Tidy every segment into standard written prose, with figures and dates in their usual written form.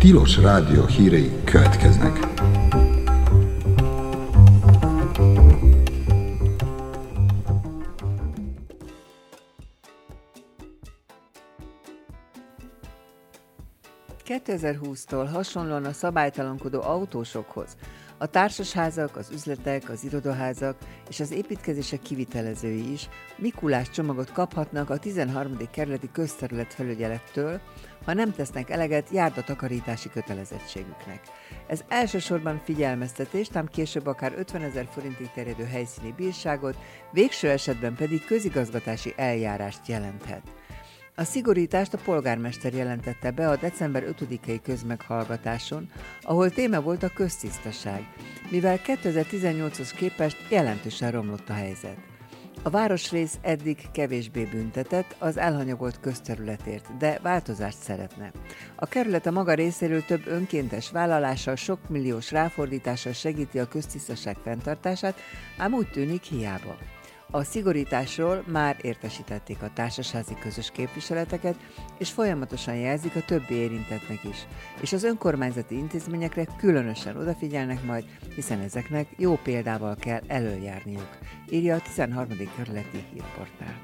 Tilos Rádió hírei következnek. ...2020-tól hasonlóan a szabálytalankodó autósokhoz a társasházak, az üzletek, az irodaházak és az építkezések kivitelezői is Mikulás csomagot kaphatnak a 13. kerületi közterületfelügyelettől, ha nem tesznek eleget járdatakarítási kötelezettségüknek. Ez elsősorban figyelmeztetést, ám később akár 50 000 forintig terjedő helyszíni bírságot, végső esetben pedig közigazgatási eljárást jelenthet. A szigorítást a polgármester jelentette be a december 5-i közmeghallgatáson, ahol téma volt a köztisztaság, mivel 2018-hoz képest jelentősen romlott a helyzet. A városrész eddig kevésbé büntetett az elhanyagolt közterületért, de változást szeretne. A kerület a maga részéről több önkéntes vállalással, sok milliós ráfordítással segíti a köztisztaság fenntartását, ám úgy tűnik hiába. A szigorításról már értesítették a társasházi közös képviseleteket, és folyamatosan jelzik a többi érintettnek is. És az önkormányzati intézményekre különösen odafigyelnek majd, hiszen ezeknek jó példával kell elöljárniuk, írja a 13. kerületi hírportál.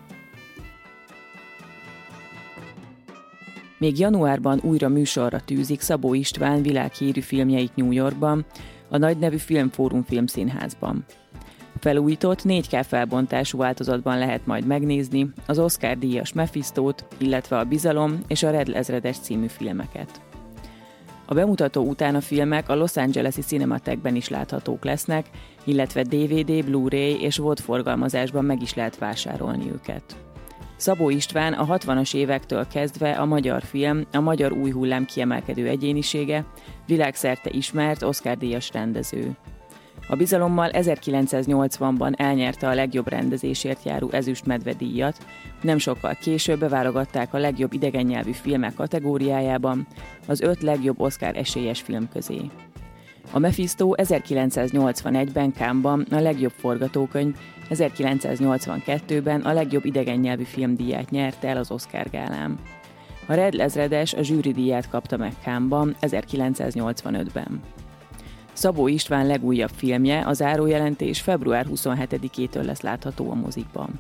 Még januárban újra műsorra tűzik Szabó István világhírű filmjeit New Yorkban, a nagynevű Filmfórum Filmszínházban. Felújított 4K felbontású változatban lehet majd megnézni az Oscar-díjas Mephistót, illetve a Bizalom és a Red ezredes című filmeket. A bemutató után a filmek a Los Angeles-i Cinematechben is láthatók lesznek, illetve DVD, Blu-ray és VOD forgalmazásban meg is lehet vásárolni őket. Szabó István a 60-as évektől kezdve a magyar film, a magyar új hullám kiemelkedő egyénisége, világszerte ismert Oscar-díjas rendező. A Bizalommal 1980-ban elnyerte a legjobb rendezésért járó Ezüst Medve díjat, nem sokkal később beválogatták a legjobb idegennyelvű filmek kategóriájában az 5 legjobb Oscar esélyes film közé. A Mephisto 1981-ben Cannes-ban a legjobb forgatókönyv, 1982-ben a legjobb idegennyelvű filmdíját nyerte el az Oscar gálán. A Red ezredes a zsűridíját kapta meg Cannes-ban 1985-ben. Szabó István legújabb filmje, a zárójelentés február 27-től lesz látható a mozikban.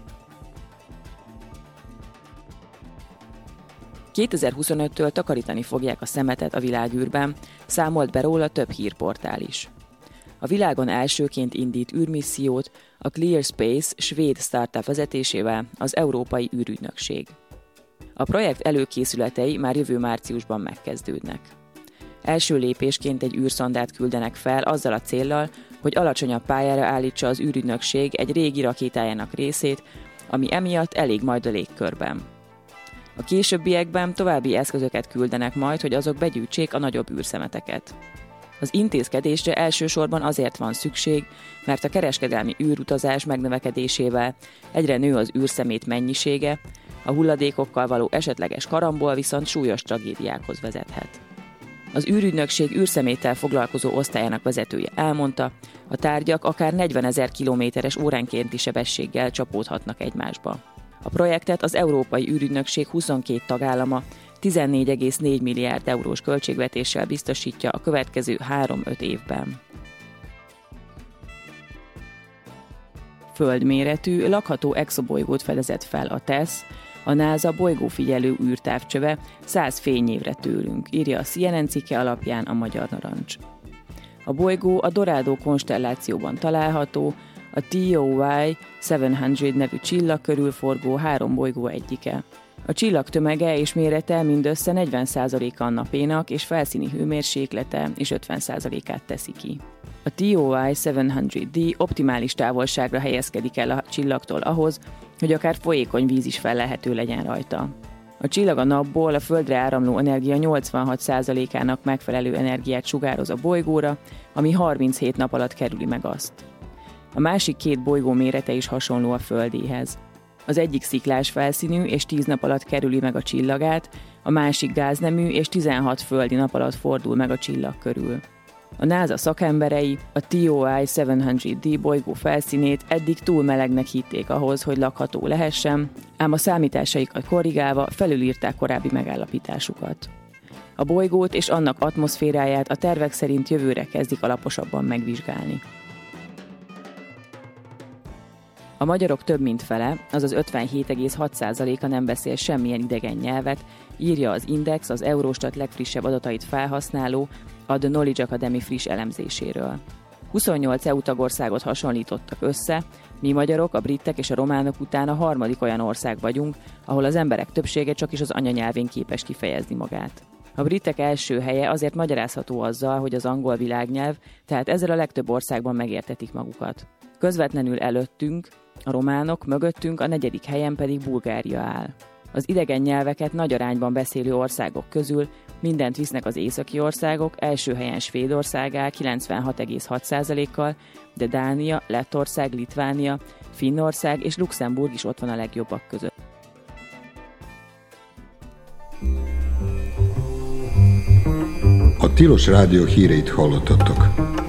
2025-től takarítani fogják a szemetet a világűrben, számolt be róla több hírportál is. A világon elsőként indít űrmissziót a Clear Space svéd startup vezetésével az Európai űrügynökség. A projekt előkészületei már jövő márciusban megkezdődnek. Első lépésként egy űrszondát küldenek fel azzal a céllal, hogy alacsonyabb pályára állítsa az űrügynökség egy régi rakétájának részét, ami emiatt elég majd a légkörben. A későbbiekben további eszközöket küldenek majd, hogy azok begyűjtsék a nagyobb űrszemeteket. Az intézkedésre elsősorban azért van szükség, mert a kereskedelmi űrutazás megnövekedésével egyre nő az űrszemét mennyisége, a hulladékokkal való esetleges karambol viszont súlyos tragédiákhoz vezethet. Az űrügynökség űrszeméttel foglalkozó osztályának vezetője elmondta, a tárgyak akár 40 000 kilométeres óránkénti sebességgel csapódhatnak egymásba. A projektet az Európai űrügynökség 22 tagállama 14,4 milliárd eurós költségvetéssel biztosítja a következő 3-5 évben. Földméretű, lakható exobolygót fedezett fel a TESS, a NASA bolygófigyelő űrtávcsöve 100 fényévre tőlünk, írja a CNN cikke alapján a Magyar Narancs. A bolygó a Dorado konstellációban található, a TOY 700 nevű csillag körül forgó 3 bolygó egyike. A csillag tömege és mérete mindössze 40%-a a napénak, és felszíni hőmérséklete is 50%-át teszi ki. A TOY 700D optimális távolságra helyezkedik el a csillagtól ahhoz, hogy akár folyékony víz is fellelhető legyen rajta. A csillag a napból a Földre áramló energia 86%-ának megfelelő energiát sugároz a bolygóra, ami 37 nap alatt kerüli meg azt. A másik 2 bolygó mérete is hasonló a Földéhez. Az egyik sziklás felszínű és 10 nap alatt kerüli meg a csillagát, a másik gáznemű és 16 földi nap alatt fordul meg a csillag körül. A NASA szakemberei a TOY 700D bolygó felszínét eddig túl melegnek hitték ahhoz, hogy lakható lehessen, ám a számításaikat korrigálva felülírták korábbi megállapításukat. A A bolygót és annak atmoszféráját a tervek szerint jövőre kezdik alaposabban megvizsgálni. A magyarok több mint fele, azaz 57,6%-a nem beszél semmilyen idegen nyelvet, írja az Index az Eurostat legfrissebb adatait felhasználó, a The Knowledge Academy friss elemzéséről. 28 EU tagországot hasonlítottak össze, mi magyarok, a britek és a románok után a harmadik olyan ország vagyunk, ahol az emberek többsége csak is az anyanyelvén képes kifejezni magát. A britek első helye azért magyarázható azzal, hogy az angol világnyelv, tehát ezzel a legtöbb országban megértetik magukat. Közvetlenül előttünk, a románok, mögöttünk, a 4. helyen pedig Bulgária áll. Az idegen nyelveket nagy arányban beszélő országok közül mindent visznek az északi országok, első helyen Svédország áll 96,6%-kal, de Dánia, Lettország, Litvánia, Finnország és Luxemburg is ott van a legjobbak között. A Tilos Rádió híreit hallottatok.